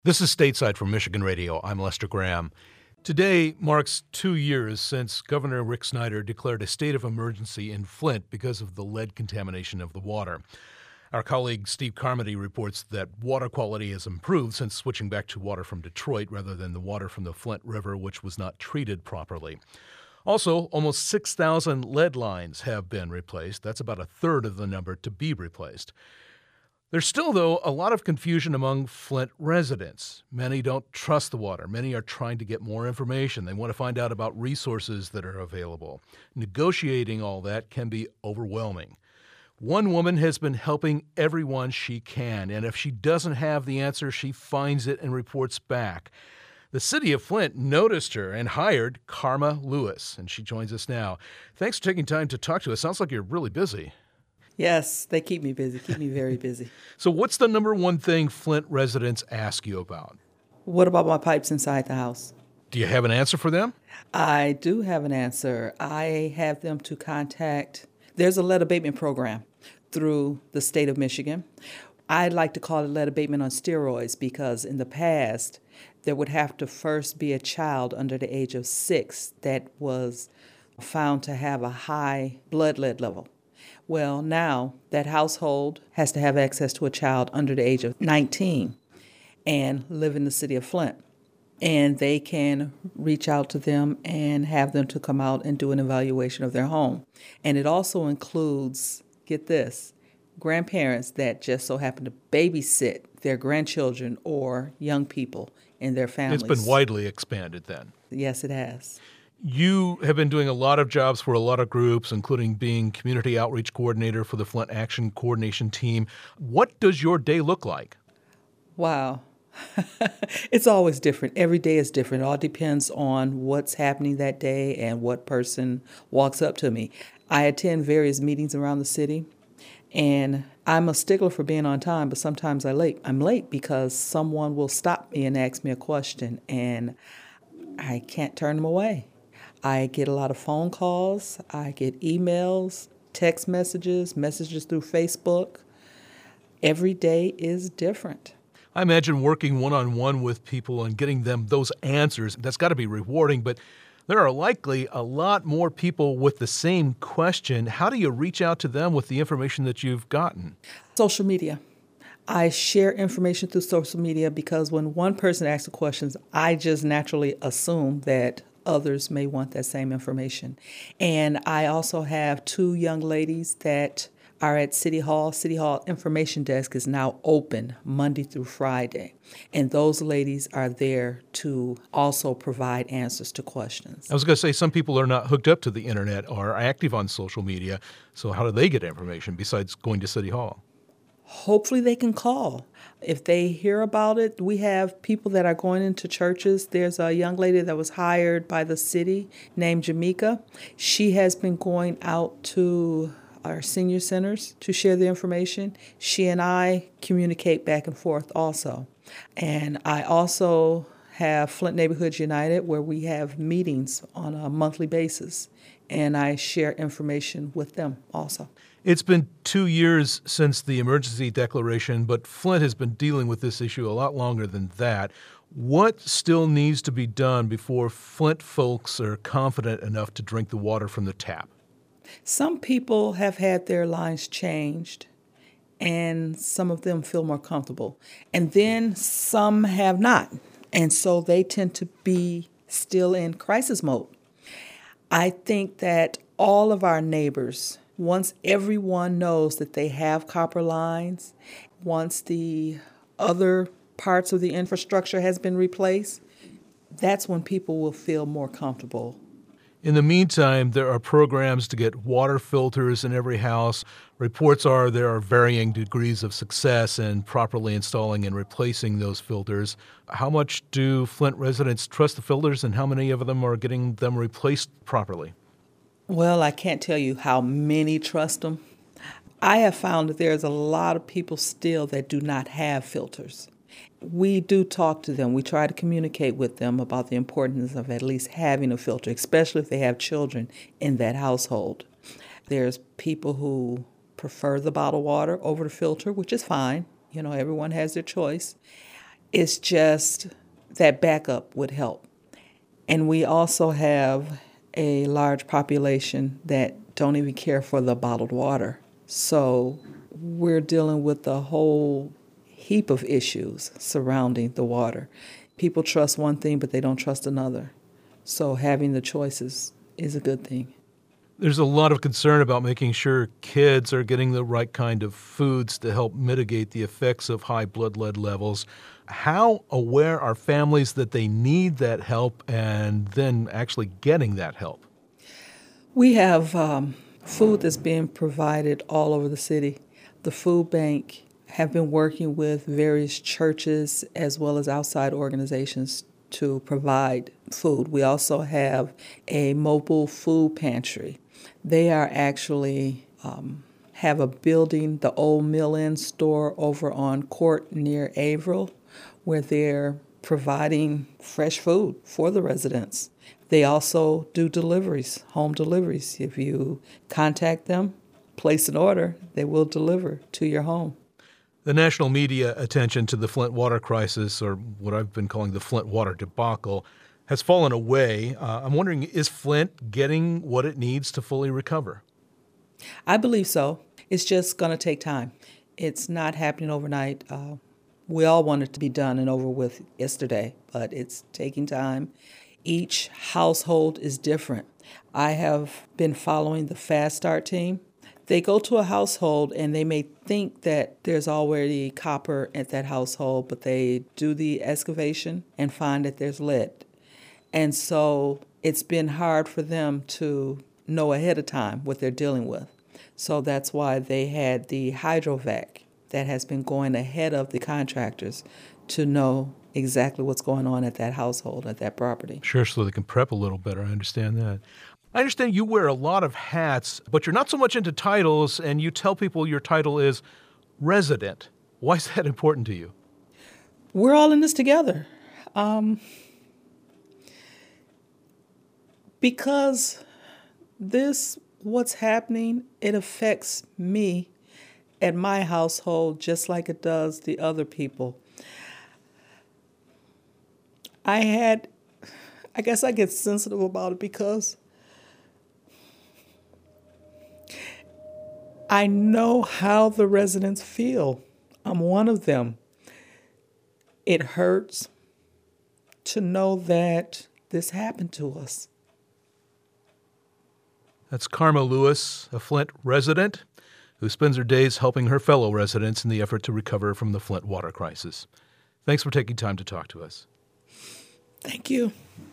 This is Stateside from Michigan Radio. I'm Lester Graham. Today marks 2 years since Governor Rick Snyder declared a state of emergency in Flint because of the lead contamination of the water. Our colleague Steve Carmody reports that water quality has improved since switching back to water from Detroit rather than the water from the Flint River, which was not treated properly. Also, almost 6,000 lead lines have been replaced. That's about a third of the number to be replaced. There's still, though, a lot of confusion among Flint residents. Many don't trust the water. Many are trying to get more information. They want to find out about resources that are available. Negotiating all that can be overwhelming. One woman has been helping everyone she can, and if she doesn't have the answer, she finds it and reports back. The city of Flint noticed her and hired Karma Lewis, and she joins us now. Thanks for taking time to talk to us. Sounds like you're really busy. Yes, they keep me busy, keep me very busy. So what's the number one thing Flint residents ask you about? What about my pipes inside the house? Do you have an answer for them? I do have an answer. I have them to contact, there's a lead abatement program through the state of Michigan. I'd like to call it lead abatement on steroids because in the past, there would have to first be a child under the age of 6 that was found to have a high blood lead level. Well, now that household has to have access to a child under the age of 19 and live in the city of Flint. And they can reach out to them and have them to come out and do an evaluation of their home. And it also includes, get this, grandparents that just so happen to babysit their grandchildren or young people in their families. It's been widely expanded then. Yes, it has. You have been doing a lot of jobs for a lot of groups, including being community outreach coordinator for the Flint Action Coordination Team. What does your day look like? Wow. It's always different. Every day is different. It all depends on what's happening that day and what person walks up to me. I attend various meetings around the city, and I'm a stickler for being on time, but sometimes I'm late because someone will stop me and ask me a question, and I can't turn them away. I get a lot of phone calls, I get emails, text messages through Facebook. Every day is different. I imagine working one-on-one with people and getting them those answers, that's got to be rewarding, but there are likely a lot more people with the same question. How do you reach out to them with the information that you've gotten? Social media. I share information through social media because when one person asks the questions, I just naturally assume that others may want that same information. And I also have 2 young ladies that are at City Hall. City Hall information desk is now open Monday through Friday. And those ladies are there to also provide answers to questions. I was going to say some people are not hooked up to the internet or are active on social media. So how do they get information besides going to City Hall? Hopefully they can call. If they hear about it, we have people that are going into churches. There's a young lady that was hired by the city named Jamaica. She has been going out to our senior centers to share the information. She and I communicate back and forth also. And I also have Flint Neighborhoods United where we have meetings on a monthly basis. And I share information with them also. It's been 2 years since the emergency declaration, but Flint has been dealing with this issue a lot longer than that. What still needs to be done before Flint folks are confident enough to drink the water from the tap? Some people have had their lines changed, and some of them feel more comfortable. And then some have not, and so they tend to be still in crisis mode. I think that all of our neighbors, once everyone knows that they have copper lines, once the other parts of the infrastructure has been replaced, that's when people will feel more comfortable. In the meantime, there are programs to get water filters in every house. Reports are there are varying degrees of success in properly installing and replacing those filters. How much do Flint residents trust the filters, and how many of them are getting them replaced properly? Well, I can't tell you how many trust them. I have found that there's a lot of people still that do not have filters. We do talk to them. We try to communicate with them about the importance of at least having a filter, especially if they have children in that household. There's people who prefer the bottled water over the filter, which is fine. You know, everyone has their choice. It's just that backup would help. And we also have a large population that don't even care for the bottled water. So we're dealing with a whole heap of issues surrounding the water. People trust one thing, but they don't trust another. So having the choices is a good thing. There's a lot of concern about making sure kids are getting the right kind of foods to help mitigate the effects of high blood lead levels. How aware are families that they need that help and then actually getting that help? We have food that's being provided all over the city. The food bank have been working with various churches as well as outside organizations to provide food. We also have a mobile food pantry. They are actually have a building, the old Mill-Inn store over on Court near Averill, where they're providing fresh food for the residents. They also do deliveries, home deliveries. If you contact them, place an order, they will deliver to your home. The national media attention to the Flint water crisis, or what I've been calling the Flint water debacle, has fallen away. I'm wondering, is Flint getting what it needs to fully recover? I believe so. It's just going to take time. It's not happening overnight. We all want it to be done and over with yesterday, but it's taking time. Each household is different. I have been following the Fast Start team. They go to a household and they may think that there's already copper at that household, but they do the excavation and find that there's lead. And so it's been hard for them to know ahead of time what they're dealing with. So that's why they had the hydrovac that has been going ahead of the contractors to know exactly what's going on at that household, at that property. Sure, so they can prep a little better. I understand that. I understand you wear a lot of hats, but you're not so much into titles, and you tell people your title is resident. Why is that important to you? We're all in this together. Because what's happening, it affects me at my household just like it does the other people. I guess I get sensitive about it because I know how the residents feel. I'm one of them. It hurts to know that this happened to us. That's Karma Lewis, a Flint resident who spends her days helping her fellow residents in the effort to recover from the Flint water crisis. Thanks for taking time to talk to us. Thank you.